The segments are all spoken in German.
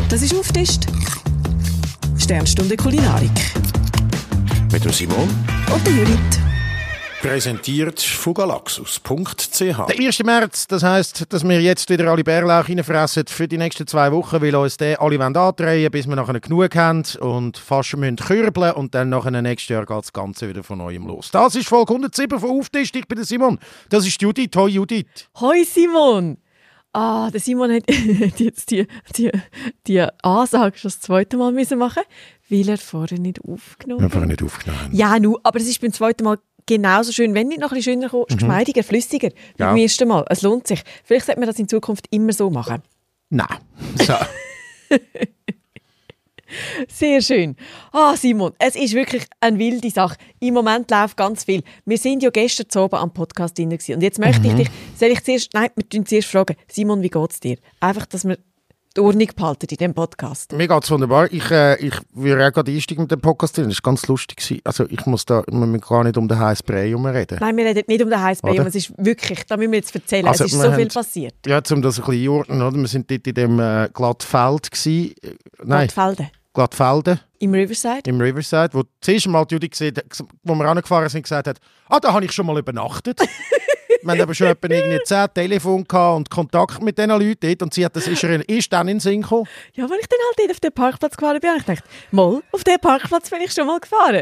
Das ist «Auftischt». Sternstunde Kulinarik. Mit dem Simon Und der Judith. präsentiert von galaxus.ch. Der 1. März, das heisst, dass wir jetzt wieder alle Bärlauch reinfressen für die nächsten 2 Wochen, weil uns alle andrehen wollen, bis wir nachher genug haben und fast müssen kürbeln und dann nachher nächstes Jahr geht das Ganze wieder von neuem los. Das ist Folge 107 von «Auftischt». Ich bin der Simon. Das ist Judith. Hoi Judith. Hoi Simon! Der Simon hat jetzt die Ansage schon das zweite Mal machen müssen, weil er vorher nicht aufgenommen hat. Einfach nicht aufgenommen. Ja, nu, aber es ist beim zweiten Mal genauso schön, wenn nicht noch ein bisschen schöner, geschmeidiger, flüssiger, wie beim ersten Mal. Es lohnt sich. Vielleicht sollte man das in Zukunft immer so machen. Nein. So. Sehr schön. Simon, es ist wirklich eine wilde Sache. Im Moment läuft ganz viel. Wir sind ja gestern Abend am Podcast drin gewesen. Und jetzt möchte ich dich, wir tun zuerst fragen, Simon, wie geht es dir? Einfach, dass wir die Ordnung behalten in diesem Podcast. Mir geht es wunderbar. Ich würde auch gerade einsteigen mit dem Podcast. Das war ganz lustig. Also ich muss gar nicht um den heißen Brei reden. Nein, wir reden nicht um den heißen Brei. Es ist wirklich, da müssen wir jetzt erzählen, es ist so viel passiert. Ja, um das ein bisschen einordnen, oder? Wir waren dort in dem Glattfeld. Glattfelden. Im Riverside. Im Riverside, wo zuerst einmal die Judy gesehen, wo wir angefahren sind, gesagt hat, da habe ich schon mal übernachtet. Wir haben aber schon etwa 10 Telefone und Kontakt mit diesen Leuten dort. Und sie hat ist dann in den Sinn gekommen. Ja, wenn ich dann halt dort auf den Parkplatz gefahren bin, habe ich gedacht, mal, auf den Parkplatz bin ich schon mal gefahren.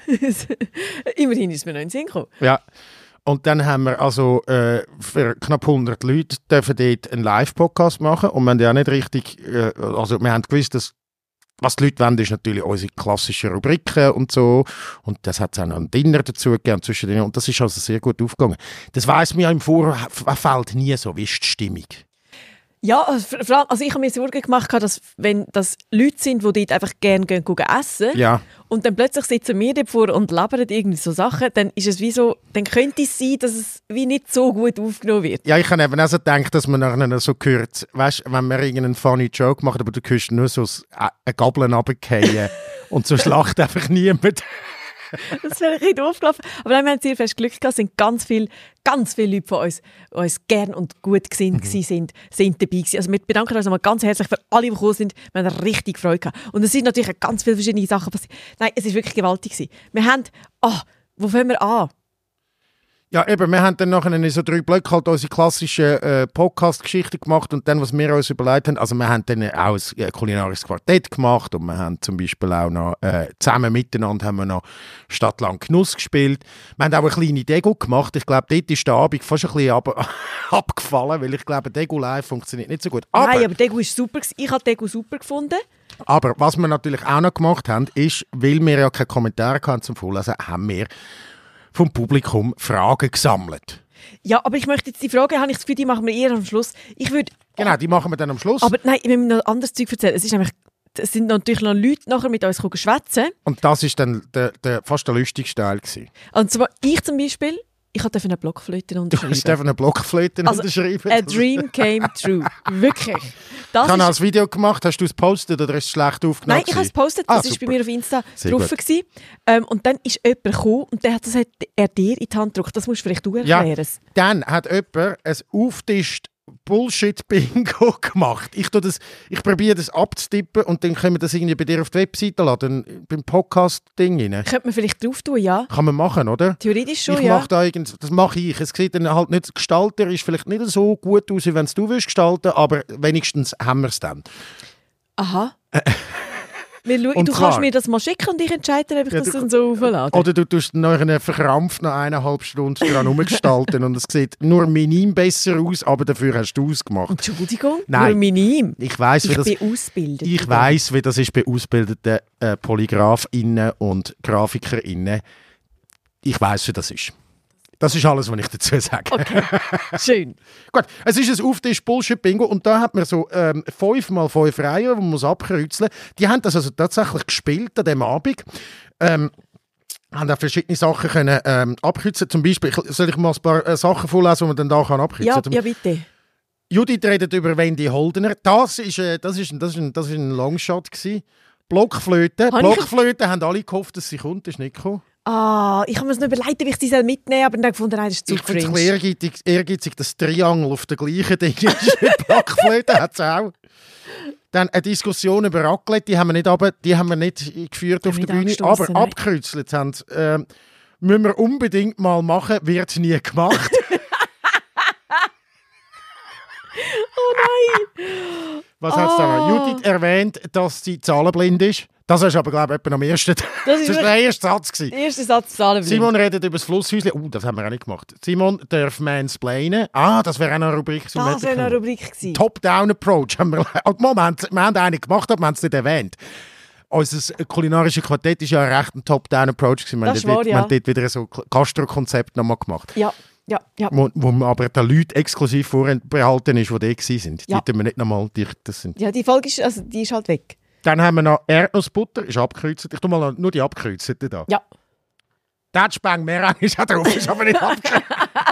Immerhin ist mir noch in den Sinn gekommen. Ja. Und dann haben wir also für knapp 100 Leute dürfen dort einen Live-Podcast machen. Und wir haben ja nicht richtig, wir haben gewusst, dass was die Leute wollen, ist natürlich unsere klassischen Rubriken und so. Und das hat es auch noch ein Dinner dazu gegeben zwischen denen. Und das ist also sehr gut aufgegangen. Das weiss man ja im Vorfeld nie so. Wie ist die Stimmung? Ja, also ich habe mir Sorgen gemacht, dass wenn das Leute sind, die dort einfach gerne gehen essen, ja. Und dann plötzlich sitzen wir davor und labern irgendwie so Sachen, dann ist es wie so, dann könnte es sein, dass es wie nicht so gut aufgenommen wird. Ja, ich habe eben auch so gedacht, dass man nachher so hört, weißt, wenn man irgendeinen funny Joke macht, aber du hörst nur so eine Gabel runterfallen und so lacht einfach niemand. Das wäre ein bisschen doof gelaufen. Aber dann haben wir sehr fest Glück gehabt, sind ganz viele Leute von uns gern und gut gesinnt sind dabei gewesen. Also wir bedanken uns nochmal ganz herzlich für alle, die gekommen sind. Wir haben richtig Freude gehabt. Und es sind natürlich auch ganz viele verschiedene Sachen passiert. Nein, es war wirklich gewaltig gewesen. Wir haben, wo fangen wir an? Ja, eben, wir haben dann nachher in so 3 Blöcke halt unsere klassische Podcast-Geschichte gemacht und dann, was wir uns überlegt haben, also wir haben dann auch ein kulinarisches Quartett gemacht und wir haben zum Beispiel auch noch zusammen miteinander haben wir noch Stadtland Genuss gespielt. Wir haben auch eine kleine Degu gemacht. Ich glaube, dort ist der Abend fast ein bisschen abgefallen, weil ich glaube, Degu live funktioniert nicht so gut. Nein, aber Degu ist super. Ich habe Degu super gefunden. Aber was wir natürlich auch noch gemacht haben, ist, weil wir ja keine Kommentare hatten zum Vorlesen, haben wir vom Publikum Fragen gesammelt. Ja, aber ich möchte jetzt die Frage, habe ich das Gefühl, die machen wir eher am Schluss. Genau, die machen wir dann am Schluss. Aber nein, wir müssen noch anderes Zeug erzählen. Es sind natürlich noch Leute nachher mit uns schwätzen. Und das war dann fast der lustigste Teil gewesen. Und zwar ich zum Beispiel, ich durfte eine Blockflöte unterschreiben. Du hast eine Blockflöte unterschreiben? A dream came true. Wirklich. Ich habe ein Video gemacht. Hast du es gepostet oder ist es schlecht aufgenommen? Nein, ich habe es gepostet. Das war bei mir auf Insta drauf. Und dann ist jemand gekommen und der hat das er dir in die Hand gedrückt. Das musst du vielleicht du erklären. Ja, dann hat jemand ein Auftischt Bullshit-Bingo gemacht. Ich probiere das abzutippen und dann können wir das irgendwie bei dir auf die Webseite laden, beim Podcast-Ding rein. Könnte man vielleicht drauf tun, ja. Kann man machen, oder? Theoretisch schon, Das mache ich. Es sieht dann halt nicht, gestalterisch vielleicht nicht so gut aus, wie wenn es du willst gestalten, aber wenigstens haben wir es dann. Aha. Du kannst mir das mal schicken und ich entscheide, ob ich das dann so auflade. Oder du tust noch verkrampft noch 1,5 Stunden dran rumgestalten und es sieht nur minim besser aus, aber dafür hast du es gemacht. Entschuldigung? Nein. Nur minim? Ich weiss, wie das ist bei ausgebildeten PolygrafInnen und GrafikerInnen. Ich weiss, wie das ist. Das ist alles, was ich dazu sage. Okay, schön. Gut, es ist ein Auftisch-Bullshit-Bingo und da hat man so 5x5 Reihen, die man muss abkreuzeln. Die haben das also tatsächlich gespielt an diesem Abend. Haben auch verschiedene Sachen können, abkreuzeln. Zum Beispiel, soll ich mal ein paar Sachen vorlesen, die man dann da abkreuzeln kann? Ja, bitte. Judith redet über Wendy Holdener. Das ist ein Longshot gewesen. Blockflöte. Blockflöte haben alle gehofft, dass sie kommt. Das ist nicht gekommen. Ich habe mir das noch überlegt, ob ich sie mitnehmen soll, aber dann gefunden, nein, das ist zu cringe. Ich finde es ehrgeizig, dass Triangle auf der gleichen Ding ist. Blockflöte hat es auch. Dann eine Diskussion über Raclette, die haben wir nicht geführt auf der Bühne, aber abgekreuzelt haben müssen wir unbedingt mal machen, wird nie gemacht. Oh nein! Was hat es da? Judith erwähnt, dass sie zahlenblind ist. Das ist aber, glaube ich, etwa am ersten. Das war der erste Satz. Der erste Satz zahlenblind. Simon redet über das Flusshäuschen. Das haben wir auch nicht gemacht. Simon darf mansplainen. Das wäre auch noch eine Rubrik. Das wäre eine Rubrik gewesen. Top-Down-Approach. Moment, wir haben einen gemacht, aber wir haben es nicht erwähnt. Unser kulinarisches Quartett war ja recht ein Top-Down-Approach. Wir haben dort wieder so ein Gastro-Konzept nochmal gemacht. Ja. Wo aber den Leuten exklusiv vorbehalten ist, die dort waren. Die tun wir nicht nochmal. Ja, die Folge ist, die ist halt weg. Dann haben wir noch Erdnussbutter, ist abgekreuzt. Ich tue mal nur die abgekreuzten da. Ja. Der Speng mehr ist auch drauf, ist aber nicht abgekreuzt.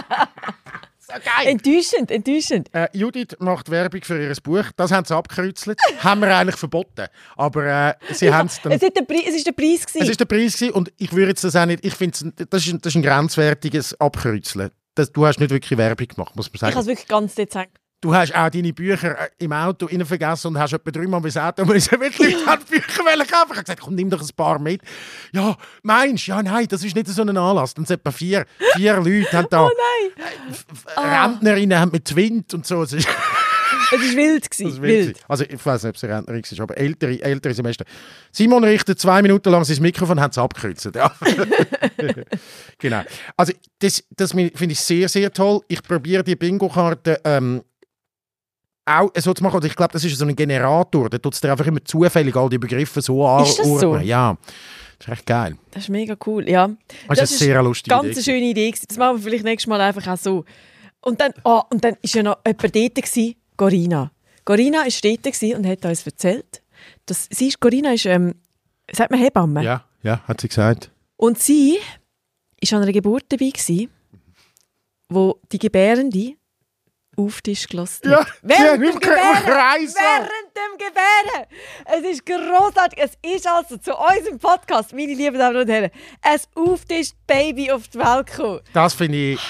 So geil. Enttäuschend. Judith macht Werbung für ihr Buch. Das haben sie abgekreuzt. Haben wir eigentlich verboten. Aber sie haben es dann... Es war der Preis gewesen. Es war der Preis gewesen und ich würde jetzt das auch nicht... Ich finde, das ist ein grenzwertiges Abkreuzeln. Du hast nicht wirklich Werbung gemacht, muss man sagen. Ich kann es wirklich ganz dezent. Du hast auch deine Bücher im Auto vergessen und hast etwa 3-mal bis Auto müssen, weil die Leute haben Bücher kaufen. Ich habe gesagt, komm, nimm doch ein paar mit. Ja, meinst du? Ja, nein, das ist nicht so ein Anlass. Dann sind etwa vier Leute haben da... Oh nein! Rentnerinnen haben mit Wind und so. Es war wild. Wild. Also ich weiß nicht, ob sie Rentnerin war, aber ältere Semester. Simon richtet 2 Minuten lang sein Mikrofon und hat es abgekürzt. Ja. Genau. Also das finde ich sehr, sehr toll. Ich probiere die Bingo-Karte auch so zu machen. Ich glaube, das ist so ein Generator. Da tut es dir einfach immer zufällig all die Begriffe so anordnen. Ist das so? Ja. Das ist echt geil. Das ist mega cool, ja. Das ist eine sehr lustige Idee. Ganz schöne Idee. Das machen wir vielleicht nächstes Mal einfach auch so. Und dann war ja noch jemand dort, Corinna. Corinna war dort und hat uns erzählt, dass Corinna ist, sagt man Hebamme? Ja, hat sie gesagt. Und sie war an einer Geburt dabei, wo die Gebärende auf den Tisch gelassen hat. Ja, während dem Gebären! Es ist grossartig. Es ist also zu unserem Podcast, meine lieben Damen und Herren, ein Auftisch-Baby auf die Welt gekommen. Das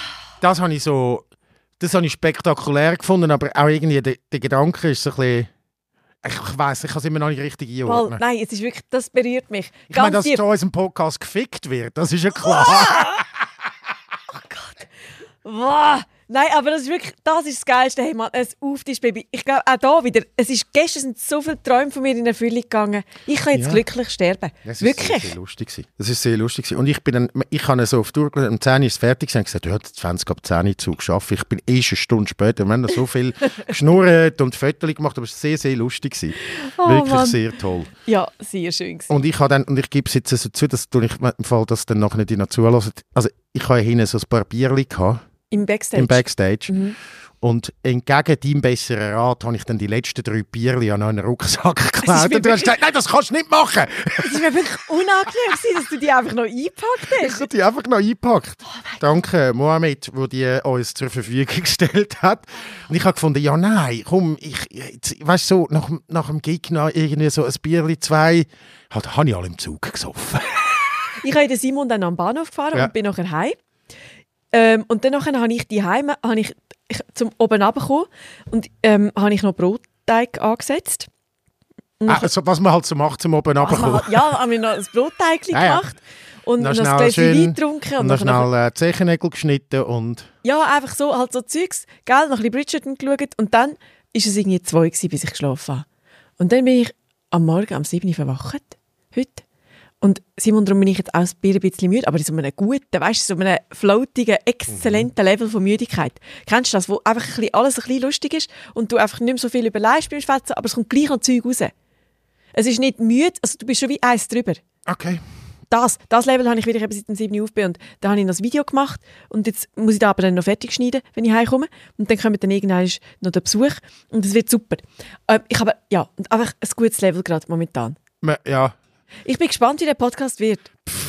habe ich spektakulär gefunden, aber auch irgendwie der Gedanke ist so ein bisschen... Ich weiss, ich kann es immer noch nicht richtig einordnen. Nein, es ist wirklich, das berührt mich. Ich meine, dass zu unserem Podcast gefickt wird, das ist ja klar. Oh Gott. Wow. Nein, aber das ist das Geilste. Hey Mann, ein Auftisch-Baby. Ich glaube, auch da wieder, gestern sind so viele Träume von mir in Erfüllung gegangen. Ich kann jetzt glücklich sterben. Das wirklich. Das ist sehr lustig. Und ich habe so auf Tour, um 10 Uhr ist es fertig und gesagt, du hast 20 ab 10 Uhr Zug geschafft. Ich bin eine Stunde später. Wir haben so viel geschnurrt und Fotos gemacht, aber es war sehr, sehr lustig. Wirklich Mann. Sehr toll. Ja, sehr schön. Und ich gebe es jetzt so zu, dass du nicht im Fall, dass dann nachher nicht zuhören. Also ich habe hinten so ein paar Bierchen gehabt. Im Backstage. Mhm. Und entgegen deinem besseren Rat habe ich dann die letzten 3 Bierchen an einen Rucksack geklaut. Und du hast gesagt, nein, das kannst du nicht machen. Es war mir wirklich unangenehm, dass du die einfach noch eingepackt hast. Ich habe die einfach noch eingepackt. Danke, Mohamed, der die uns zur Verfügung gestellt hat. Und ich habe gefunden, ja nein, komm, weißt du, so, nach dem Gig noch irgendwie so ein Bierchen, 2, habe ich alle im Zug gesoffen. Ich habe den Simon dann am Bahnhof gefahren und bin nachher heim. Und dann habe ich die Heime zum oben runtergekommen und habe ich noch Brotteig angesetzt. Also, was man halt so macht, zum oben runterkommen. Ja, habe ich noch ein Brotteig gemacht und noch ein Gläschen Wein getrunken. Und noch schnell Zechennägel geschnitten und... Ja, einfach so, halt so Zeugs, gell, noch ein bisschen Bridgerton geschaut und dann war es irgendwie 2 gewesen, bis ich geschlafen habe. Und dann bin ich am Morgen um 7 Uhr verwacht, heute. Und Simon, darum bin ich jetzt auch ein bisschen müde, aber in so einem guten, weißt du, so einem floatigen, exzellenten Level von Müdigkeit. Kennst du das, wo einfach alles ein bisschen lustig ist und du einfach nicht mehr so viel überlegst beim Schwätzen, aber es kommt gleich noch Zeug raus. Es ist nicht müde, also du bist schon wie eins drüber. Okay. Das Level habe ich wieder seit dem 7 Uhr aufgebaut und da habe ich noch das Video gemacht und jetzt muss ich da aber dann noch fertig schneiden, wenn ich heimkomme und dann kommt dann irgendwann noch der Besuch und es wird super. Ich habe, und einfach ein gutes Level gerade momentan. Ja. Ich bin gespannt, wie der Podcast wird.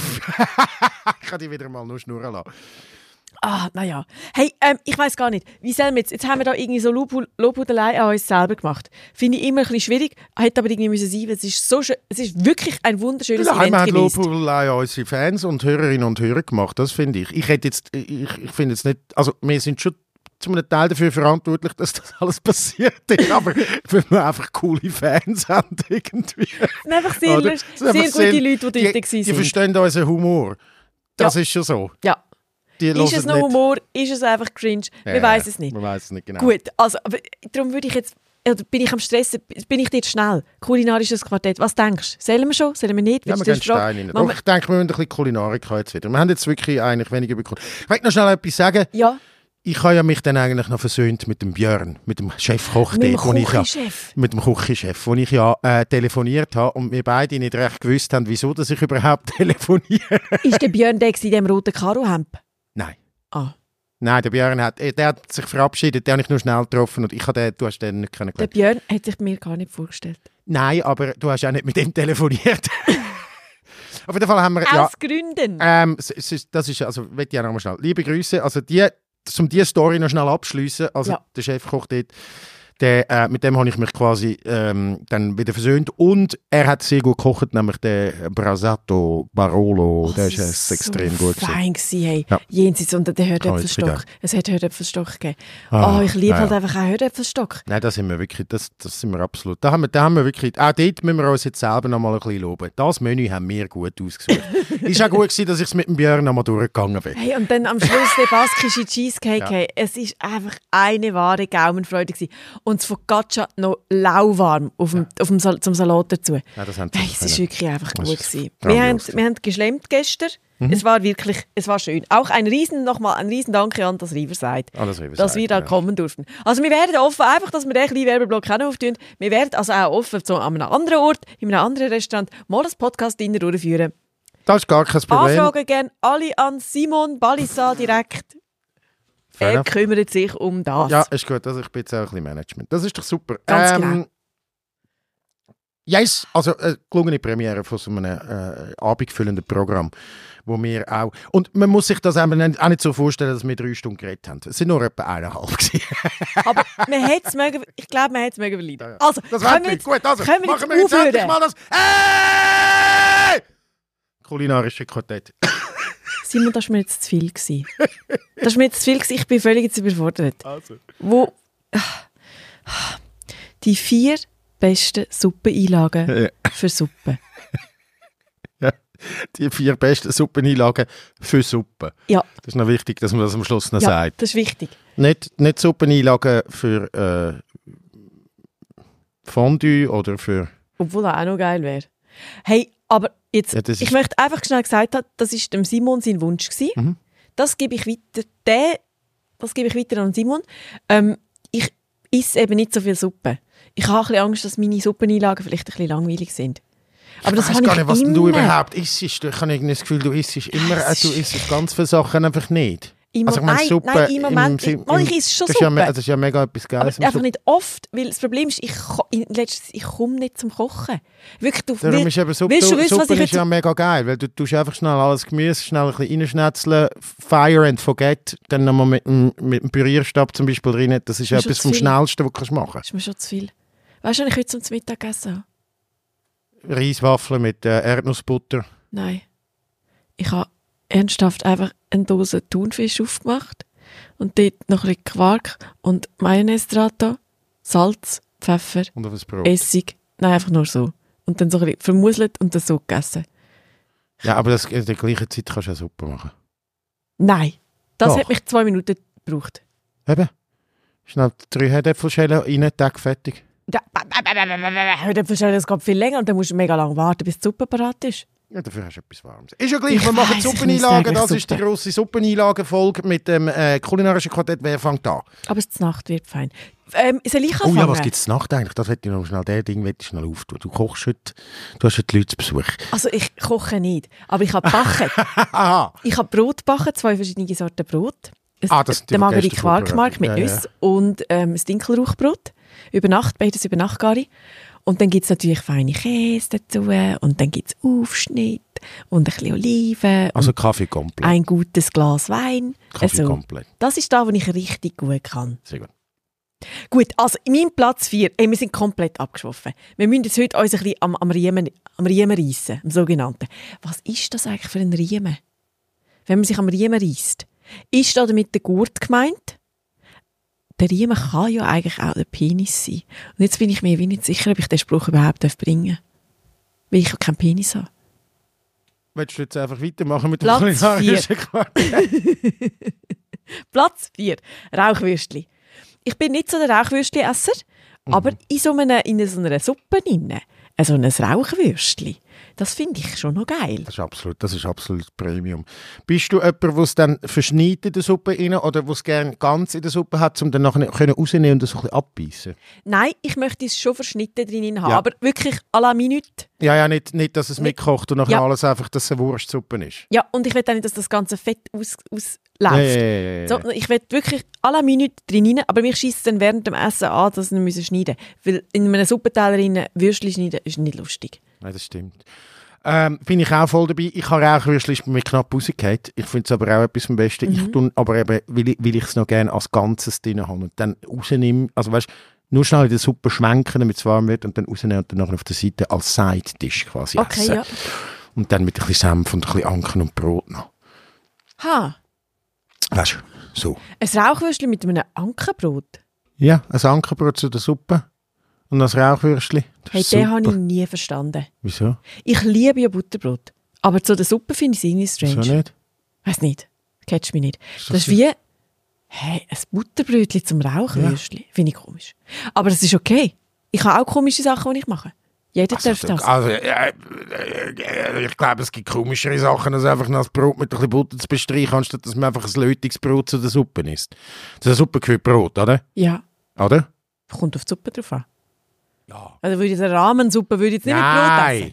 Ich kann dich wieder mal nur schnurren lassen. Naja. Hey, ich weiss gar nicht, wie sollen wir jetzt haben wir da irgendwie so Lobhudelei an uns selber gemacht. Finde ich immer ein bisschen schwierig, hätte aber irgendwie müssen sein, weil es ist so schön, es ist wirklich ein wunderschönes Event gewesen. Wir haben Lobhudelei an unsere Fans und Hörerinnen und Hörer gemacht, das finde ich. Ich finde jetzt nicht, also wir sind schon zu einem Teil dafür verantwortlich, dass das alles passiert ist. Aber weil wir einfach coole Fans haben irgendwie. Es sind einfach sehr, Oder? sehr gute Leute, die dort Die waren. verstehen unseren Humor. Das ist schon so. Ja. Die Ist es hören noch nicht. Humor? Ist es einfach cringe? Wir wissen es nicht. Man weiss es nicht genau. Gut, also aber darum würde ich jetzt, oder bin ich am Stressen, bin ich dort schnell? Kulinarisches Quartett, was denkst du? Sollen wir schon? Sollen wir nicht? Ja, wir Willst gehen du Steine rein. Machen Doch, ich denke, wir müssen ein bisschen Kulinarik jetzt wieder. Wir haben jetzt wirklich eigentlich weniger bekommen. Ich möchte noch schnell etwas sagen. Ja, Ich habe ja mich dann eigentlich noch versöhnt mit dem Björn, mit dem Chefkoch mit dem dort, wo ich ja, Küchenchef. mit dem Küchenchef, wo ich ja telefoniert habe und wir beide nicht recht gewusst haben, wieso dass ich überhaupt telefoniere. Ist der Björn der in dem roten Karohemd? Nein. Ah, Nein, der Björn der hat sich verabschiedet, den habe ich nur schnell getroffen und du hast den nicht der kennengelernt. Björn hat sich mir gar nicht vorgestellt. Nein, aber du hast auch nicht mit ihm telefoniert. Auf jeden Fall haben wir... Ja, Aus Gründen. das ist, also, möchte ich auch noch mal schnell. Liebe Grüße, also um diese Story noch schnell abzuschliessen, also Ja. der Chefkoch dort, mit dem habe ich mich quasi dann wieder versöhnt und er hat sehr gut gekocht, nämlich der Brasato Barolo, der ist extrem gut gewesen. Fein gewesen, hey. Ja. Jenseits unter den jetzt Herdöpfelstock. wieder. Es hat Herdöpfelstock gegeben. Ah, Ich liebe ja, halt ja. einfach auch Herdöpfelstock. Nein, das sind wir wirklich, das sind wir absolut. Da haben wir wirklich, auch dort müssen wir uns jetzt selber noch mal ein bisschen loben. Das Menü haben wir gut ausgesucht. Ist auch gut gewesen, dass ich es mit dem Björn noch mal durchgegangen bin. Hey, und dann am Schluss der baskische Cheesecake. Ja. Hey, es ist einfach eine wahre Gaumenfreude gewesen. Und das Focaccia noch lauwarm zum Salat dazu. Ja, das haben Hey, es ist wirklich einfach Das gut ist gewesen. grandios Wir haben geschlemmt gestern. Es war schön. Auch ein riesen Danke an das Riverside, Alles Riverside, dass wir da ja. kommen durften. Also wir werden offen, einfach, dass wir den kleinen Werbeblock auch noch auftun. Wir werden also auch offen an einem anderen Ort, in einem anderen Restaurant, mal das Podcast-Dinner durchführen. Das ist gar kein Problem. Anfragen gerne alle an Simon Balissa direkt. Fair Er enough. kümmert sich um das. Ja, ist gut. Also ich bin jetzt auch ein bisschen Management. Das ist doch super. Ganz genau. Yes, also gelungene Premiere von so einem abendfüllenden Programm, wo wir auch... Und man muss sich das auch nicht so vorstellen, dass wir 3 Stunden geredet haben. Es sind nur etwa 1,5 gewesen. Aber ich glaube, man hätte es mögen verleiden. Also, Das können wird wir nicht gut. Also, können wir machen jetzt wir jetzt endlich aufhören? mal das... kulinarische Quartett. Simon, das war mir jetzt zu viel gewesen. Das war mir jetzt zu viel gewesen. Ich bin völlig jetzt überfordert. Also. Die 4 besten Suppeneinlagen Ja. für Suppe. Ja, die 4 besten Suppeneinlagen für Suppe. Ja, Das ist noch wichtig, dass man das am Schluss noch ja, sagt. das ist wichtig. Nicht Suppeneinlagen für Fondue oder für... Obwohl das auch noch geil wäre. Hey, aber jetzt, Ja, das ich ist- möchte einfach schnell gesagt haben, das war dem Simon sein Wunsch gewesen. Mhm. Das gebe ich weiter. Das gebe ich weiter an Simon. Ich esse eben nicht so viel Suppe. Ich habe ein bisschen Angst, dass meine Suppeneinlagen vielleicht ein bisschen langweilig sind. Aber das Ich habe weiß gar ich nicht, was denn du immer. überhaupt isst. Ich habe irgendwie das Gefühl, du isst immer, du isst ganz viele Sachen einfach nicht. Immer, Also ich meine, nein, Suppe nein, im Moment. im- Ich esse schon das ist ja, Suppe. das ist ja mega etwas Geiles. Aber einfach nicht oft, weil das Problem ist, ich komme nicht zum Kochen. Wirklich, du Darum ist eben Suppe, willst du wissen, was Suppe ich ist ja mega geil, weil du tust einfach schnell alles Gemüse schnell ein bisschen reinschnetzeln, fire and forget, dann nochmal mit dem Pürierstab zum Beispiel rein. Das ist ja Das ist etwas schon vom zu viel. Schnellsten, was du kannst machen. Das ist mir schon zu viel. Weißt du, was ich heute zum Mittag gegessen habe? Reiswaffeln mit Erdnussbutter. Nein. Ich habe ernsthaft einfach eine Dose Thunfisch aufgemacht und dort noch ein bisschen Quark und Mayonnaise dran da, Salz, Pfeffer, Und auf ein Brot. Essig. Nein, einfach nur so. Und dann so ein bisschen vermuselt und dann so gegessen. Ja, aber das, in der gleichen Zeit kannst du ja Suppe machen. Nein. Das Doch. hat mich 2 Minuten gebraucht. Eben. Schnell 3 Herdäpfelschellen rein, Tag fertig. Heute verstehen das geht viel länger und dann musst du mega lange warten, bis die Suppe parat ist. Ja, dafür hast du etwas Warmes. Ist ja gleich, Ich wir machen weiss, ich Suppeneinlagen. müsste Das ist die eigentlich grosse Suppeneinlagen-Folge mit dem kulinarischen Quartett. Wer fängt an? Aber es Nacht wird fein. Soll ich Oh anfangen? ja, was gibt es Nacht eigentlich? Das hätte ich noch schnell, der Ding möchte ich schnell auftun. Du kochst heute, du hast heute Leute zu Besuch. Also ich koche nicht, aber ich habe gebacken. Aha. Ich habe Brot gebacken, 2 verschiedene Sorten Brot. Das Der Marguerite gestern Quarkmark mit Ja, ja. Nüsse und das Dinkelrauchbrot. Über Nacht, beides über Nacht Gari. Und dann gibt es natürlich feine Käse dazu und dann gibt es Aufschnitt und ein bisschen Oliven Also und Kaffee komplett. ein gutes Glas Wein. Kaffee Also, komplett. das ist da, wo ich richtig gut kann. Sehr gut. Gut, also in meinem Platz 4, wir sind komplett abgeschwoffen. Wir müssen jetzt heute uns ein bisschen am Riemen reissen, am sogenannten. Was ist das eigentlich für ein Riemen? Wenn man sich am Riemen reisst, ist da damit der Gurt gemeint? der Riemen kann ja eigentlich auch der Penis sein. Und jetzt bin ich mir wie nicht sicher, ob ich den Spruch überhaupt bringen darf. Weil ich keinen Penis habe. Willst du jetzt einfach weitermachen mit dem Platz kulinarischen Quartett? Platz 4. Rauchwürstli. Ich bin nicht so der Rauchwürstli-Esser, aber in so einer Suppe drin, so ein Rauchwürstli, das finde ich schon noch geil. Das ist absolut Premium. Bist du jemand, der es dann verschneidet in der Suppe rein oder der es gerne ganz in der Suppe hat, um dann nachher rausnehmen und das so ein bisschen abbeißen? Nein, ich möchte es schon verschnitten drin haben, Ja. aber wirklich à la Minute. Ja, nicht, dass es mitkocht und nachher Ja. alles einfach, dass es eine Wurstsuppe ist. Ja, und ich will auch nicht, dass das ganze Fett ausläuft. Ja. So, ich will wirklich à la Minute drin, aber mich schießt es dann während dem Essen an, dass wir schneiden müssen. Weil in einem Suppenteller Würstchen schneiden ist nicht lustig. Nein, das stimmt. Bin ich auch voll dabei. Ich habe Rauchwürstchen mir knapp rausgefallen. Ich finde es aber auch etwas vom Besten. Ich tue aber eben, weil ich es noch gerne als Ganzes drin habe und dann rausnehme, also weißt, nur schnell in der Suppe schwenken, damit es warm wird und dann rausnehmen und dann nachher auf der Seite als Side-Dish quasi Okay, essen. ja. Und dann mit ein bisschen Senf und ein bisschen Anken und Brot noch. Ha, Weißt du, so. ein Rauchwürstchen mit einem Ankenbrot. Ja, ein Ankenbrot zu der Suppe und ein Rauchwürstchen. Das Hey, ist den super. habe ich nie verstanden. Wieso? Ich liebe ja Butterbrot. Aber zu der Suppe finde ich es irgendwie strange. Wieso nicht? Weiss nicht. Catch mich nicht. Ist Das ist wie ein Butterbrötchen zum Rauchwürstchen. Finde ich komisch. Aber das ist okay. Ich habe auch komische Sachen, die ich mache. Jeder darf das. Ich glaube, es gibt komischere Sachen, als einfach noch das Brot mit ein bisschen Butter zu bestreichen, anstatt dass man einfach ein Lötungsbrot zu der Suppe isst. Zu der Suppe gehört Brot, oder? Ja, Oder? kommt auf die Suppe drauf an. Ja. Also würde ich eine Rahmensuppe würde ich jetzt nicht mit Brot essen.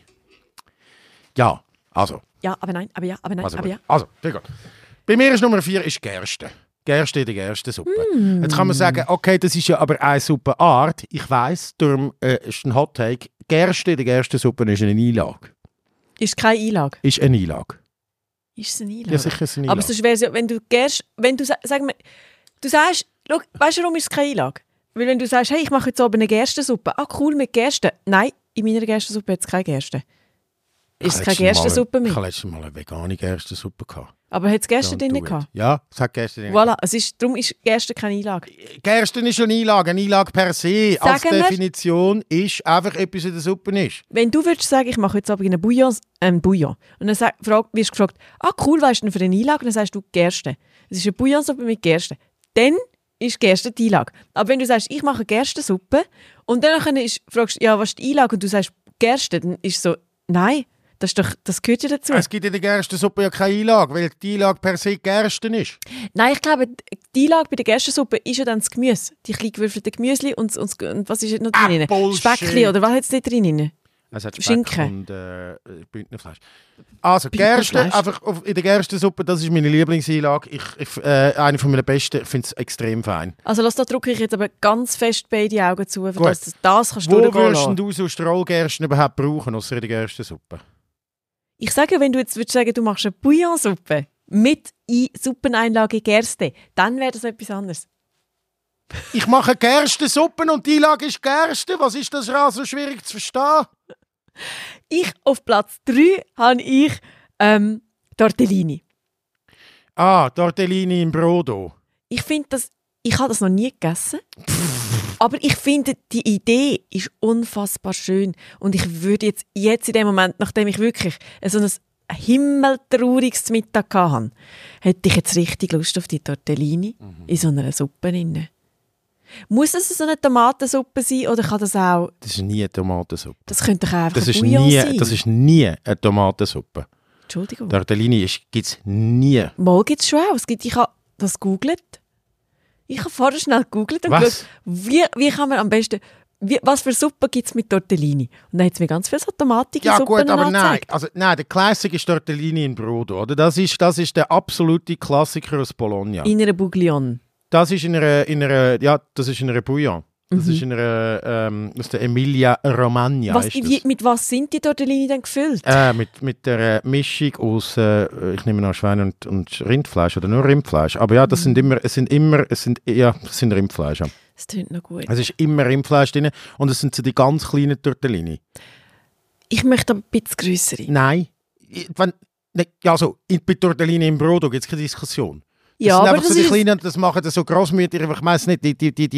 Ja, also. Ja, aber nein, aber ja, aber nein, Also, aber ja. also sehr gut. Bei mir ist Nummer 4 ist Gerste. Gerste in der Gerstensuppe. Jetzt kann man sagen, okay, das ist ja aber eine Suppenart. Ich weiss, darum ist ein Hot Take. Gerste in der Gerstensuppe ist eine Einlage. Ist keine Einlage. Ist eine Einlage. Ist es eine Einlage? Ja, sicher ist eine Aber Einlage. sonst wäre es ja, wenn du sagst, schau, weißt du, warum ist es keine Einlage? Weil wenn du sagst, hey, ich mache jetzt oben eine Gerstensuppe. Ah, cool, mit Gersten. Nein, in meiner Gerstensuppe hat es keine Gersten. Ist es keine Gerstensuppe Ich mehr? hatte letztes Mal eine vegane Gerstensuppe gehabt. Aber hat es Gersten Don't drin do it. gehabt? Ja, es hat Gerste drin. Voilà, darum ist Gersten keine Einlage. Gerste ist eine Einlage. Eine Einlage per se als Sagen wir- Definition ist einfach etwas in der Suppe ist. Wenn du würdest sagen, ich mache jetzt aber einen Bouillon, und dann wirst du gefragt, ah cool, was ist denn für eine Einlage? Und dann sagst du Gerste. Es ist eine Bouillonsuppe mit Gerste. Dann ist Gerste die Einlage. Aber wenn du sagst, ich mache Gerstensuppe und dann fragst du, ja, was ist die Einlage? Und du sagst Gerste, dann ist so, nein, das gehört ja dazu. Es gibt in der Gerstensuppe ja keine Einlage, weil die Einlage per se Gersten ist. Nein, ich glaube, die Einlage bei der Gerstensuppe ist ja dann das Gemüse. Die klein gewürfelten Gemüsli und was ist noch drin? Bullshit. Speckli oder was hat es nicht drin? Es hat Speck Schinken. und Bündnerfleisch. Also, Gerste, Bündnerfleisch. einfach in der Gerstensuppe, das ist meine Lieblingseinlage. Eine von meinen besten, ich finde es extrem fein. Also da drücke ich jetzt aber ganz fest beide Augen zu, für Gut. dass das kannst du Wo durchgehen würdest lassen. du sonst Rollgersten überhaupt brauchen, außer in der Gerstensuppe? Ich sage, wenn du jetzt würdest sagen, du machst eine Bouillonsuppe mit Suppeneinlage Gerste, dann wäre das etwas anderes. Ich mache Gerstensuppe und die Einlage ist Gerste. Was ist das so schwierig zu verstehen? Auf Platz 3 habe ich Tortellini. Tortellini im Brodo. Ich finde ich habe das noch nie gegessen. Aber ich finde, die Idee ist unfassbar schön. Und ich würde jetzt in dem Moment, nachdem ich wirklich so ein himmeltrauriges Mittag hatte, hätte ich jetzt richtig Lust auf die Tortellini in so einer Suppe drin. Muss es so eine Tomatensuppe sein oder kann das auch... Das ist nie eine Tomatensuppe. Das könnte doch auch einfach Das ein ist, Bouillon sein. das ist nie eine Tomatensuppe. Entschuldigung. Tortellini gibt es nie. Mal gibt es schon auch. Ich habe das gegoogelt. Ich habe vorher schnell gegoogelt und Was? geschaut, wie kann man am besten... was für Suppe gibt es mit Tortellini? Und dann hat es mir ganz viele so tomatige Ja Suppen gut, aber nein. angezeigt. Also, nein, der Classic ist Tortellini in Brodo. Oder? Das ist der absolute Klassiker aus Bologna. In einer Bouillon. Das ist in einer Bouillon. Das ist in einer, aus der Emilia Romagna. Ist das. Mit was sind die Tortellini denn gefüllt? Mit der Mischung aus, ich nehme an Schwein und Rindfleisch oder nur Rindfleisch. Aber ja, das sind Rindfleisch. Ja. Das klingt noch gut. Es ist immer Rindfleisch drin und es sind so die ganz kleinen Tortellini. Ich möchte aber ein bisschen grössere. Nein. Bei Tortellini im Brodo gibt es keine Diskussion. Das Ja, sind aber einfach so das die ist- Kleinen, das machen das so Grossmütter, ich weiss nicht,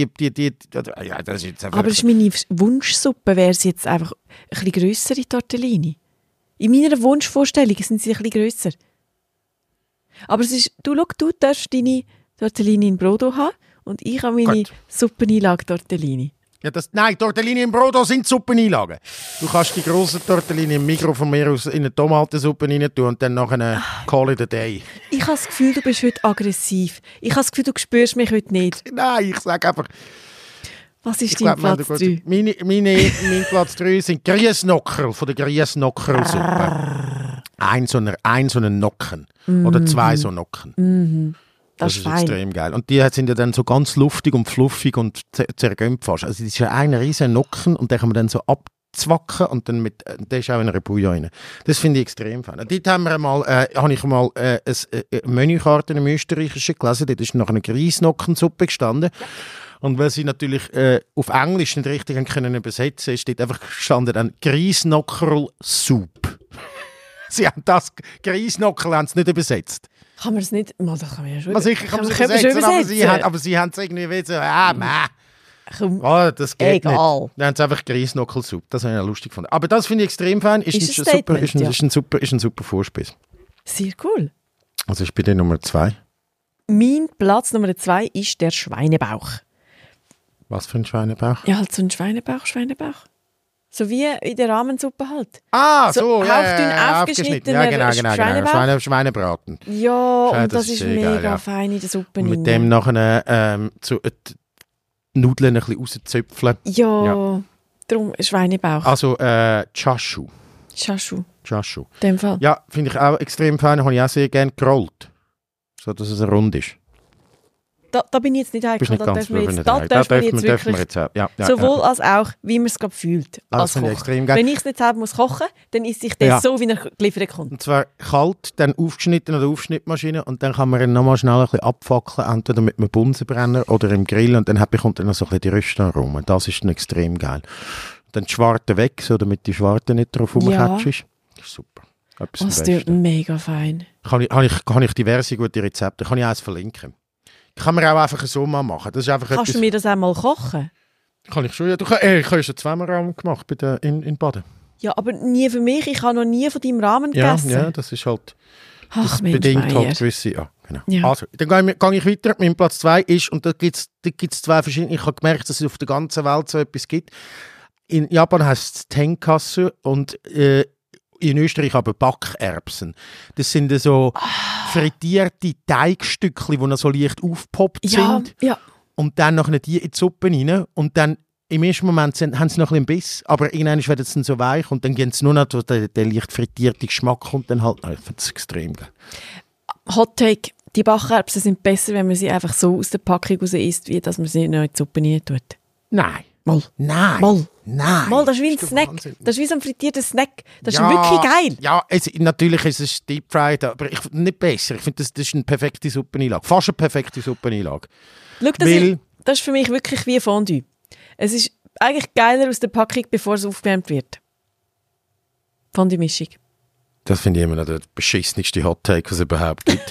ja, das ist jetzt einfach... Aber das ist meine Wunschsuppe, wäre es jetzt einfach ein bisschen grössere Tortellini. In meiner Wunschvorstellung sind sie ein bisschen grösser. Aber es ist, du darfst deine Tortellini in Brodo haben und ich habe meine Gut. Suppeneinlage Tortellini. Ja, nein, Tortellini im Brodo sind Suppeneinlagen. Du kannst die grossen Tortellini im Mikro von mir aus in eine Tomatensuppe rein tun und dann nachher call it a day. Ich habe das Gefühl, du bist heute aggressiv. Ich habe das Gefühl, du spürst mich heute nicht. Nein, ich sage einfach... Was ist Ich dein glaub, Platz 3? Mein Platz 3 sind Griesnockerl von der Griesnockerl-Suppe. Ein so einen Nocken. Oder 2 so Nocken. Das ist ist fein. extrem geil. Und die sind ja dann so ganz luftig und fluffig und zergömmt fast. Also das ist ja ein riesen Nocken und den kann man dann so abzwacken und dann der ist auch in einer Bouillon rein. Das finde ich extrem fein. Und dort habe ich mal eine Menükarte in einem österreichischen gelesen. Dort ist nach einer Griesnockensuppe gestanden. Und weil sie natürlich auf Englisch nicht richtig können übersetzen, ist dort einfach gestanden dann Griesnockerl Soup. Sie haben das Griesnockerl haben es nicht übersetzt. Kann man es nicht? Mal, das kann man ja schon. Also sicher kann man es Können wir übersetzen, aber sie haben es irgendwie wieder so, Komm, das geht egal. nicht. Dann haben sie einfach Griesnockelsuppe. Das habe ich auch lustig gefunden. Aber das finde ich extrem fein. Ist Ist ein ein super, Statement, ist ein super Vorspeis. Sehr cool. Also ich bin der Nummer 2. Mein Platz Nummer 2 ist der Schweinebauch. Was für ein Schweinebauch? Ja, halt so ein Schweinebauch. So wie in der Rahmensuppe halt. Ah, So so, hauchdünn ja, aufgeschnittener genau. Schweinebauch. Schweinebraten. Ja, Ja, und das ist sehr mega geil, ja. fein in der Suppe. Und mit rein. dem nachher die Nudeln ein bisschen rauszöpfeln. Ja, darum Schweinebauch. Also Chashu. Chashu, Chashu. in dem Fall. Ja, finde ich auch extrem fein. Habe ich auch sehr gerne gerollt. So, dass es rund ist. Da bin ich jetzt nicht Bist heikel. nicht Da ganz dürfen wir nicht jetzt, da rein. dürfen wir jetzt dürfen wirklich wir jetzt auch. Ja, sowohl als auch, wie man es gerade fühlt. Das Als finde ich Koch. extrem geil. Wenn ich es nicht selber muss kochen, dann isst sich das Ja. so, wie er geliefert kommt. Und zwar kalt, dann aufgeschnitten an der Aufschnittmaschine und dann kann man ihn nochmal schnell ein bisschen abfackeln, entweder mit einem Bunsenbrenner oder im Grill und dann bekommt er noch so ein bisschen die Röstaromen. Das ist dann extrem geil. Dann die Schwarte weg, so damit die Schwarte nicht drauf rumkatschst. Das ist super. Etwas Das vom tut Besten. mega fein. Kann ich diverse gute Rezepte, kann ich eins verlinken. Kann man auch einfach so mal machen. Das ist einfach Kannst du mir das einmal kochen? Kann ich schon, ja. Ich habe schon zweimal Rahmen gemacht in Baden. Ja, aber nie für mich. Ich habe noch nie von deinem Rahmen Ja, gegessen. ja, das ist halt... Ach, Das Mensch, bedingt Meier. halt gewisse... Ja, genau. Ja. Also, dann gehe ich weiter. Mein Platz 2 ist, und da gibt's zwei verschiedene... Ich habe gemerkt, dass es auf der ganzen Welt so etwas gibt. In Japan heisst es Tenkatsu und in Österreich aber Backerbsen. Das sind so frittierte Teigstückchen, die noch so leicht aufgepoppt Ja, sind. ja. Und dann noch die in die Suppe rein. Und dann im ersten Moment haben sie noch ein bisschen Biss, aber irgendwann werden sie dann so weich und dann gehen sie nur noch der leicht frittierte Geschmack kommt dann halt. Ich finde es extrem geil. Hot Take. Die Backerbsen sind besser, wenn man sie einfach so aus der Packung raus isst, wie dass man sie noch in die Suppe rein tut. Nein. Mal. Nein. Mal. Nein. Mal, das ist wie ein du Snack. Wahnsinn? Das ist wie so ein frittierter Snack. Das ist wirklich geil. Ja, natürlich ist es Deep Fried, aber ich finde nicht besser. Ich finde, das ist eine perfekte Suppeneinlage. Fast eine perfekte Suppeneinlage. Schau, das ist für mich wirklich wie Fondue. Es ist eigentlich geiler aus der Packung, bevor es aufgewärmt wird. Fondue-Mischung. Das finde ich immer noch der beschissenste Hot Take, was es überhaupt gibt.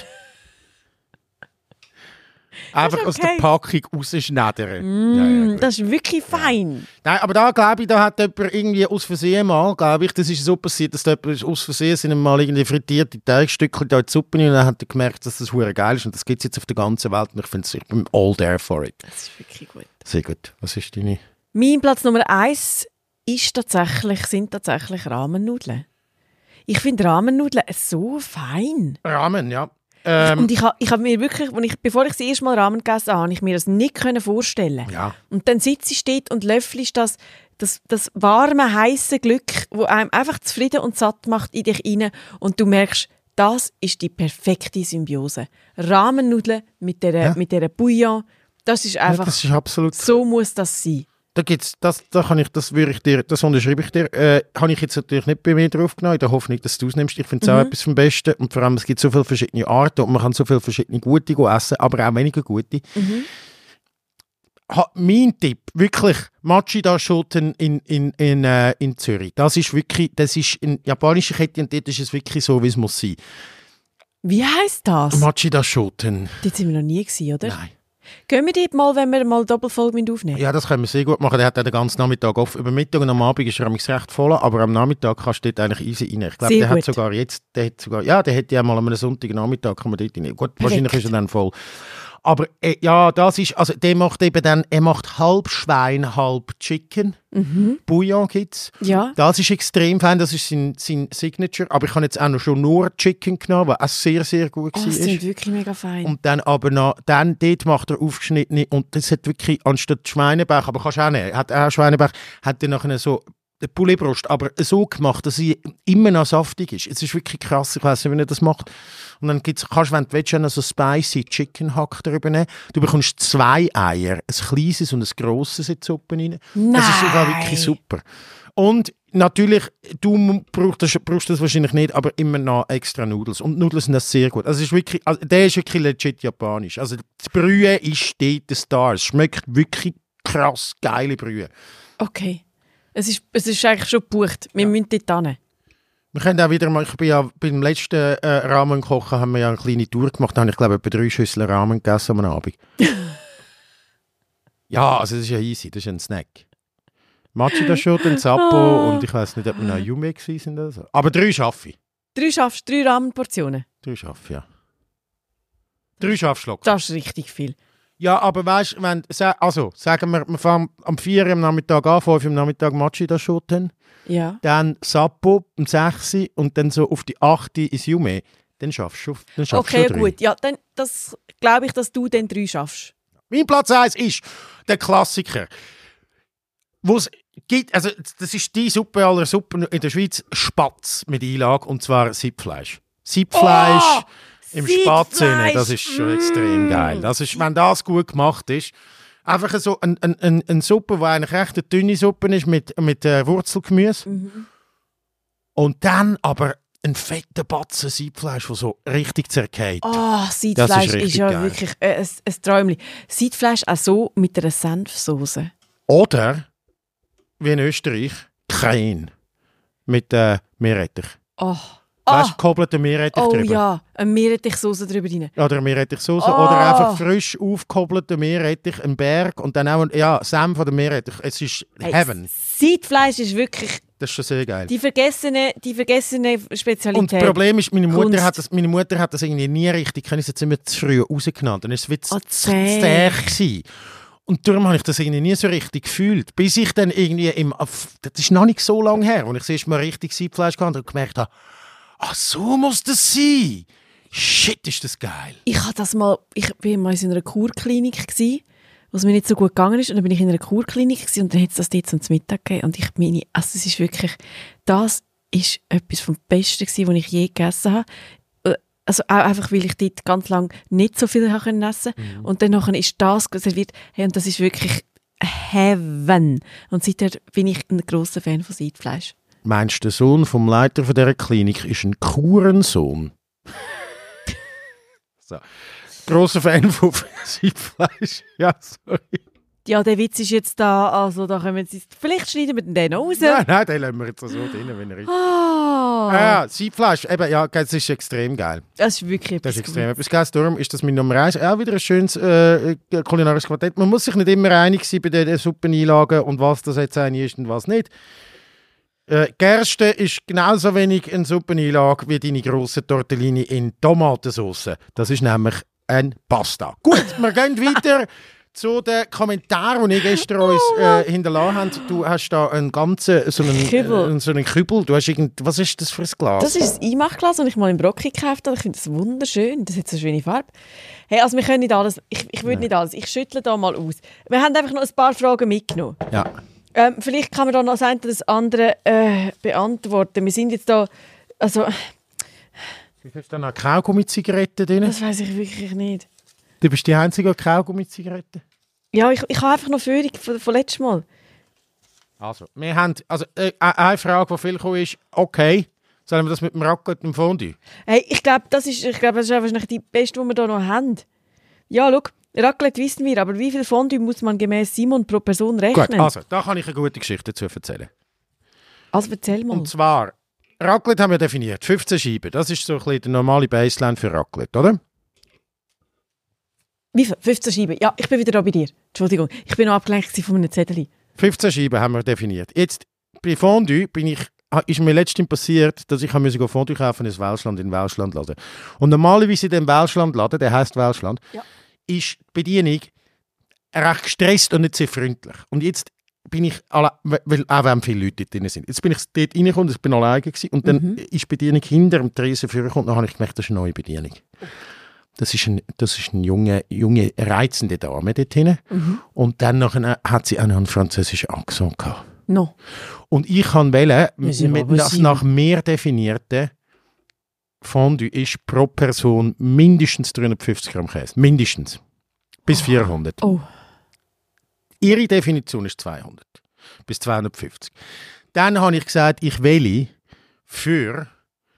Einfach aus der okay. Packung rausschneidern. Ja, gut. Das ist wirklich fein. Nein, aber da glaube ich, da hat jemand irgendwie aus Versehen mal, glaube ich, das ist so passiert, dass da jemand aus Versehen sind mal irgendwie frittierte Teigstückchen da in die Suppe und dann hat er gemerkt, dass das hure geil ist und das gibt es jetzt auf der ganzen Welt und ich bin all there for it. Das ist wirklich gut. Sehr gut. Was ist deine? Mein Platz Nummer 1 sind tatsächlich Rahmennudeln. Ich finde Rahmennudeln so fein. Ramen, ja. Und ich habe mir wirklich, bevor ich das erste Mal Ramen gegessen habe, ich mir das nicht vorstellen. Ja. Und dann sitzt ich dort und löffelst das warme, heiße Glück, wo einem einfach zufrieden und satt macht in dich rein. Und du merkst, das ist die perfekte Symbiose. Rahmennudeln mit dieser Bouillon, das ist einfach, Das ist absolut. so muss das sein. Da gibt's, das unterschreibe ich dir. Habe ich jetzt natürlich nicht bei mir draufgenommen, in der Hoffnung, dass du es nimmst. Ich finde es auch etwas vom Besten. Und vor allem, es gibt so viele verschiedene Arten und man kann so viele verschiedene gute essen, aber auch weniger gute. Mein Tipp, wirklich, Machida-Schoten in Zürich. Das ist in japanischer Kette und dort ist es wirklich so, wie es muss sein. Wie heisst das? Machida-Schoten. Dort sind wir noch nie gewesen, oder? Nein. Gehen wir dort mal, wenn wir mal Doppelfolge aufnehmen? Ja, das können wir sehr gut machen. Der hat den ganzen Nachmittag offen. Über Mittag und am Abend ist er recht voll, aber am Nachmittag kannst du dort eigentlich easy rein. Ich glaube, der hätte ja mal am Sonntagnachmittag kann man dort rein. Gut, wahrscheinlich ist er dann voll. Aber ja, das ist, also der macht eben dann, er macht halb Schwein, halb Chicken. Bouillon gibt's. Ja. Das ist extrem fein, das ist sein Signature. Aber ich habe jetzt auch noch schon nur Chicken genommen, was auch sehr, sehr gut war. Das sind wirklich mega fein. Und dann aber noch, dort macht er aufgeschnittene, und das hat wirklich, anstatt Schweinebauch, aber kannst du auch nehmen, hat auch Schweinebauch, hat er nachher so eine Pouletbrust, aber so gemacht, dass sie immer noch saftig ist. Es ist wirklich krass, ich weiss nicht, wie er das macht. Und dann kannst du, wenn du willst, noch so spicy Chicken Hack drüber nehmen. Du bekommst 2 Eier, ein kleines und ein grosses in die Suppe rein. Nein. Das ist sogar wirklich super. Und natürlich, du brauchst das wahrscheinlich nicht, aber immer noch extra Nudeln. Und Nudeln sind das sehr gut. Also, der ist wirklich legit japanisch. Also die Brühe ist dort der Star. Es schmeckt wirklich krass geile Brühe. Okay. Es ist eigentlich schon gebucht. Wir müssen dort hin. Wir können auch wieder mal, ich bin ja beim letzten Ramen-Kochen haben wir ja eine kleine Tour gemacht, da habe ich glaube etwa 3 Schüsseln Ramen gegessen am Abend. Ja, also das ist ja easy, das ist ein Snack. Machida-Schoten, Zappo und ich weiss nicht, ob wir noch Yume waren oder so. Aber 3 schaffe ich. 3 schaffst, 3 Rahmenportionen. 3 schaffe ich, ja. 3 schaffst du locker. Das ist richtig viel. Ja, aber weißt du, sagen wir fahren am 4 Uhr am Nachmittag an, 5 Uhr am Nachmittag Machida-Schoten, Ja. dann Sappo um 6 Uhr und dann so auf die 8 Uhr ins Yume, dann schaffst du Okay, schon 3. gut. Ja, dann das glaube ich, dass du dann 3 schaffst. Mein Platz 1 ist der Klassiker. Wo's gibt, also das ist die Suppe aller Suppen in der Schweiz, Spatz mit Einlage, und zwar Sippfleisch. Sippfleisch im Spatz, das ist schon extrem geil. Das ist, wenn das gut gemacht ist, einfach so eine Suppe, die eigentlich recht eine dünne Suppe ist mit Wurzelgemüse. Und dann aber ein fetter Batzen Siedfleisch, der so richtig zergeht. Siedfleisch ist ja geil. wirklich ein Träumchen. Siedfleisch auch so mit einer Senfsoße. Oder, wie in Österreich, Creme mit Meerrettich. Weißt du, gekoppelten Meerrettich Oh drüber. ja, eine Meerrettichsoße drüber rein. Oder eine Meerrettichsoße. Oder einfach frisch aufgekoppelten Meerrettich, ein Berg und dann auch Senf oder Meerrettich. Es ist Heaven. Siedfleisch ist wirklich Das ist schon sehr geil. die vergessene Spezialität. Und das Problem ist, meine Mutter Kunst. hat das irgendwie nie richtig, können sie jetzt immer zu früh rausgenannt. Dann ist es wie zu zäh. zäh gewesen. Und darum habe ich das irgendwie nie so richtig gefühlt. Bis ich dann irgendwie das ist noch nicht so lange her, als ich das erste Mal richtig Siedfleisch hatte und gemerkt habe, ach, so muss das sein. Shit, ist das geil. Ich war mal in einer Kurklinik, wo es mir nicht so gut gegangen ist. Und dann bin ich in einer Kurklinik und dann hat es das dort zum Mittag gegeben. Und ich meine, also es ist wirklich, das ist etwas vom Besten gewesen, was ich je gegessen habe. Also auch einfach, weil ich dort ganz lange nicht so viel essen konnte. Und dann ist das serviert. Hey, und das ist wirklich Heaven. Und seitdem bin ich ein grosser Fan von Siedfleisch. Meinst du, der Sohn vom Leiter von dieser Klinik ist ein Kurensohn? So. Grosser Fan von Siedfleisch. Ja, sorry. Ja, der Witz ist jetzt da, also da können Sie, vielleicht schneiden wir den raus. Nein, den lassen wir jetzt so drin, wenn er ist. Ja, Siedfleisch, eben, ja, das ist extrem geil. Das ist wirklich Das ist etwas extrem etwas Geiles. Darum ist das mein Nummer 1. Auch wieder ein schönes kulinarisches Quartett. Man muss sich nicht immer einig sein bei den Suppeneinlagen und was das jetzt eine ist und was nicht. Gerste ist genauso wenig eine Suppeneinlage wie deine grosse Tortellini in Tomatensauce. Das ist nämlich ein Pasta. Gut, wir gehen weiter zu den Kommentaren, die ich gestern uns hinterlassen habe. Du hast da einen ganzen so einen Kübel. Du hast was ist das für ein Glas? Das ist ein Einmachglas, das ich mal im Brocki gekauft habe. Ich finde das wunderschön. Das hat so eine schöne Farbe. Hey, also wir können nicht alles. Ich würde nicht alles. Ich schüttle da mal aus. Wir haben einfach noch ein paar Fragen mitgenommen. Ja. Vielleicht kann man da noch das eine oder das andere beantworten. Wir sind jetzt da, also... Hast du da noch Kaugummi-Zigaretten drin? Das weiss ich wirklich nicht. Du bist die einzige Kaugummi-Zigarette? Ja, ich habe einfach noch Führung von letztem Mal. Also, wir haben eine Frage, die viel gekommen ist, okay, sollen wir das mit dem Raclette und dem Fondue? Hey, ich glaube, das ist wahrscheinlich die beste, die wir hier noch haben. Ja, schau, Raclette wissen wir, aber wie viel Fondue muss man gemäß Simon pro Person rechnen? Gut, also, da kann ich eine gute Geschichte dazu erzählen. Also erzähl mal. Und zwar, Raclette haben wir definiert. 15 Scheiben. Das ist so ein bisschen der normale Baseline für Raclette, oder? Wie viel? 15 Scheiben. Ja, ich bin wieder da bei dir. Entschuldigung, ich bin noch abgelenkt von einem Zettel. 15 Scheiben haben wir definiert. Jetzt, bei Fondue ist mir letztens passiert, dass ich Fondue kaufen in Welschland laden. Und normalerweise in dem Welschland-Laden, der heisst Welschland, ist die Bedienung recht gestresst und nicht sehr freundlich. Und jetzt bin ich, weil auch wenn viele Leute dort drin sind, jetzt bin ich dort reingekommen, ich bin alleine gewesen, und dann ist die Bedienung hinter dem Tresen vorgekommen und dann habe ich gemerkt, das ist eine neue Bedienung. Das ist eine junge, reizende Dame dort hinten. Und dann nachher hat sie auch noch einen französischen Akzent gehabt. No. Und ich kann das nach mehr definierten Fondue ist pro Person mindestens 350 Gramm Käse. Mindestens. Bis 400. Oh. Ihre Definition ist 200. Bis 250. Dann habe ich gesagt, ich wähle für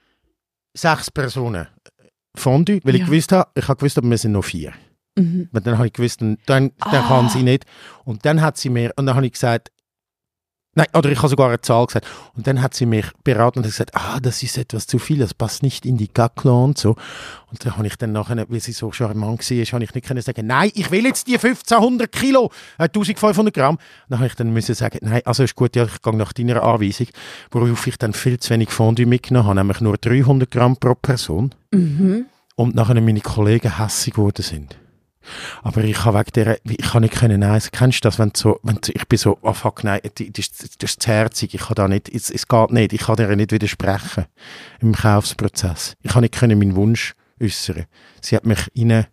6 Personen Fondue, weil ich habe gewusst, aber wir sind noch 4. Weil dann habe ich gewusst, dann kann sie nicht. Und dann hat sie mir, und dann habe ich gesagt, nein, oder ich habe sogar eine Zahl gesagt. Und dann hat sie mich beraten und gesagt, das ist etwas zu viel, das passt nicht in die Gaclo und so. Und dann habe ich dann nachher, weil sie so charmant war, habe ich nicht können sagen, nein, ich will jetzt die 1500 Kilo, 1500 Gramm. Dann habe ich dann müssen sagen, nein, also ist gut, ja, ich gehe nach deiner Anweisung, worauf ich dann viel zu wenig Fondue mitgenommen habe, nämlich nur 300 Gramm pro Person. Und nachher meine Kollegen hässig geworden sind. Aber ich habe wegen der, ich kann nicht können, nein, kennst du das, ich bin so, oh fuck, nein, das ist zu herzig, ich kann da nicht, es geht nicht, ich kann dir nicht widersprechen im Kaufsprozess. Ich kann nicht können meinen Wunsch äußern. Sie hat mich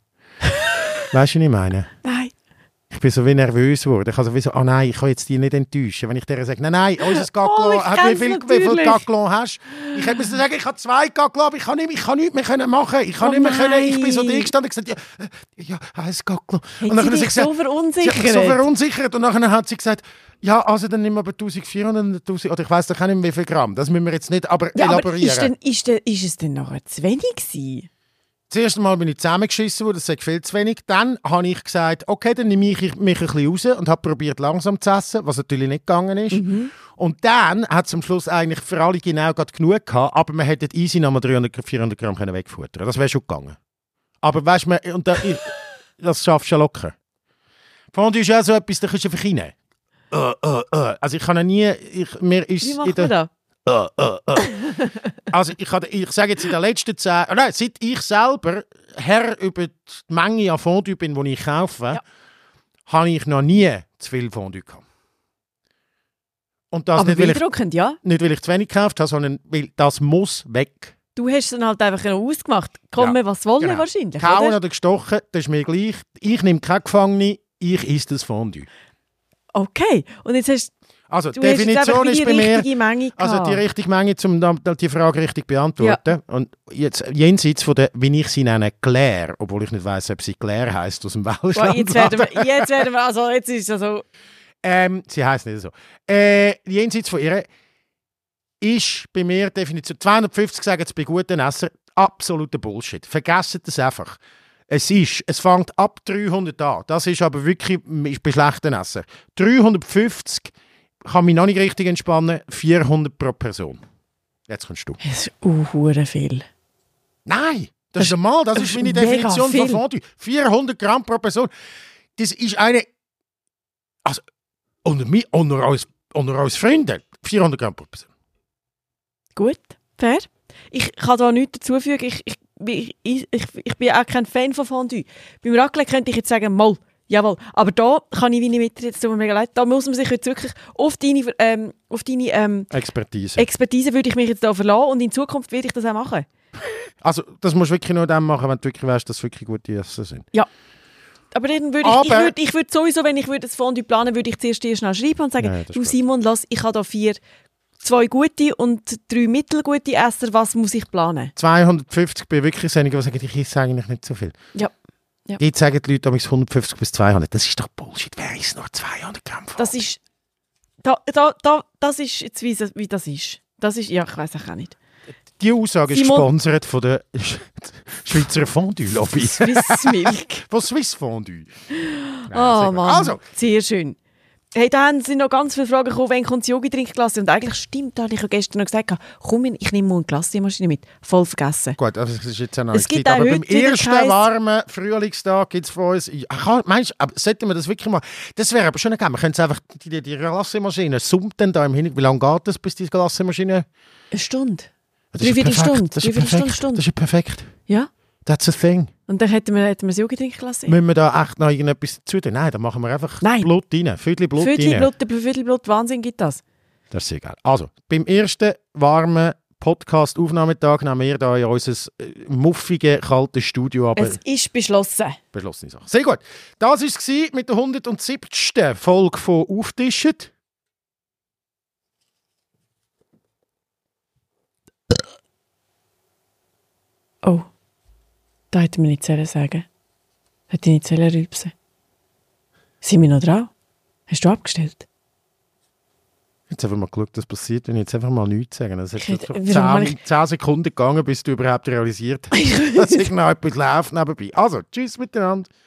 weißt du, was ich meine? Nein. Ich bin so wie nervös geworden. Ich habe so wie so, nein, ich kann jetzt die nicht enttäuschen. Wenn ich dir sage, nein, unser Gaclon, wie viel Gaclon hast du? Ich hätte mir sagen, ich habe 2 Gaclon, aber ich kann nicht mehr machen. Ich kann nicht mehr können. Ich bin so da gestanden und gesagt, ja, ein Gaclon. Und dann hat sie so verunsichert. Sie hat mich so verunsichert. Und dann hat sie gesagt, ja, also dann nehmen wir 1400, 1000, oder ich weiss doch nicht, wie viel Gramm. Das müssen wir jetzt nicht elaborieren. Aber ist es denn nachher zu wenig gewesen? Das erste Mal bin ich zusammengeschissen worden, das ist viel zu wenig. Dann habe ich gesagt, okay, dann nehme ich mich ein bisschen raus und habe probiert langsam zu essen, was natürlich nicht gegangen ist. Und dann hat es am Schluss eigentlich für alle genau genug gehabt, aber man hätte easy nochmal 300, 400 Gramm wegfuttern. Das wäre schon gegangen. Aber weißt du, das schaffst du ja locker. Fondue ist ja so etwas, da kannst du einfach rein. Also ich kann ja nie... Wie macht man das? Also ich sage jetzt in den letzten 10... Nein, seit ich selber Herr über die Menge an Fondue bin, die ich kaufe, habe ich noch nie zu viel Fondue gehabt. Und das aber nicht, weil ich zu wenig gekauft habe, sondern weil das muss weg. Du hast es dann halt einfach ausgemacht. Komme, was wolle wahrscheinlich, Kauen oder gestochen, das ist mir gleich. Ich nehme keine Gefangene, ich esse das Fondue. Okay, und jetzt hast also die Definition ist bei mir, Menge also die richtige Menge, um die Frage richtig zu beantworten. Ja. Und jetzt jenseits von der, wie ich sie nenne, Claire, obwohl ich nicht weiss, ob sie Claire heisst aus dem Welschland. Jetzt werden wir, also jetzt ist es so. Sie heisst nicht so. Jenseits von ihr ist bei mir Definition 250, sagen sie bei guten Essern, absoluter Bullshit. Vergessen das einfach. Es fängt ab 300 an. Das ist aber wirklich bei schlechten Essen. 350 kann mich noch nicht richtig entspannen, 400 pro Person. Jetzt kommst du. Das ist viel. Nein, das ist normal. Das ist meine Definition von Fondue. 400 Gramm pro Person. Das ist eine... Also, unter uns Freunden, 400 Gramm pro Person. Gut, fair. Ich kann da nichts dazufügen. Ich bin auch kein Fan von Fondue. Beim Raclette könnte ich jetzt sagen, mal, jawohl. Aber da kann ich wie nicht mit, jetzt tut mir mega leid, da muss man sich jetzt wirklich auf deine Expertise würde ich mich jetzt da verlassen und in Zukunft werde ich das auch machen. Also, das musst du wirklich nur dann machen, wenn du wirklich weißt, dass es wirklich gute Essen sind. Ja. Aber dann würde ich würde sowieso, wenn ich das Fondue planen würde, ich zuerst dir schnell schreiben und sagen, du Simon, ich habe da 2 gute und 3 mittelgute Esser, was muss ich planen? 250 bei wirklich Sendungen, die sagen, ich esse eigentlich nicht so viel. Ja. Die sagen die Leute 150 bis 200. Das ist doch Bullshit. Wer isst noch 200 Gramm? Das ist... Das ist jetzt, wie das ist. Das ist... Ja, ich weiss auch nicht. Die Aussage ist gesponsert von der Schweizer Fondue-Lobby. Swiss Milk. Von Swiss Fondue. Oh Mann, also. Sehr schön. Hey, da sind noch ganz viele Fragen gekommen, wann kommt das Yogi-Trinkglas? Und eigentlich stimmt, da habe ich ja gestern noch gesagt, komm, ich nehme mal eine Glasmaschine mit. Voll vergessen. Gut, also es ist jetzt eine Es neue gibt Zeit. auch Aber beim heute wieder ersten keins- warmen Frühlingstag gibt es von uns... Meinst du, sollten wir das wirklich mal... Das wäre aber schon gegeben. Wir können es einfach... Die Glasmaschine summt dann da im Hintergrund. Wie lange geht das, bis die Glasmaschine... Eine Stunde. Das ist Dreiviertel perfekt. Stunde. Das ist Dreiviertel perfekt. Stunde. Das ist perfekt. Ja. That's a thing. Und dann hätten wir das Yogi-Trinkglas. Müssen wir da echt noch irgendetwas dazu tun? Nein, dann machen wir einfach Nein. Blut rein. Viertel Blut rein. Viertelblut, Wahnsinn gibt das. Das ist sehr geil. Also, beim ersten warmen Podcast-Aufnahmetag nehmen wir da in unser muffige, kaltes Studio. Aber Es ist beschlossen. beschlossene Sache. Sehr gut. Das war es mit der 170. Folge von «Auftischen». Oh, da hätte man nicht sagen. Hätte ich nicht rülpsen. Sind wir noch dran? Hast du abgestellt? Jetzt einfach mal geschaut, was passiert, wenn ich jetzt einfach mal nichts sage. Es hat Ich- jetzt warum habe ich- 10 Sekunden gegangen, bis du überhaupt realisiert hast, dass irgendwo etwas läuft nebenbei. Also, tschüss miteinander.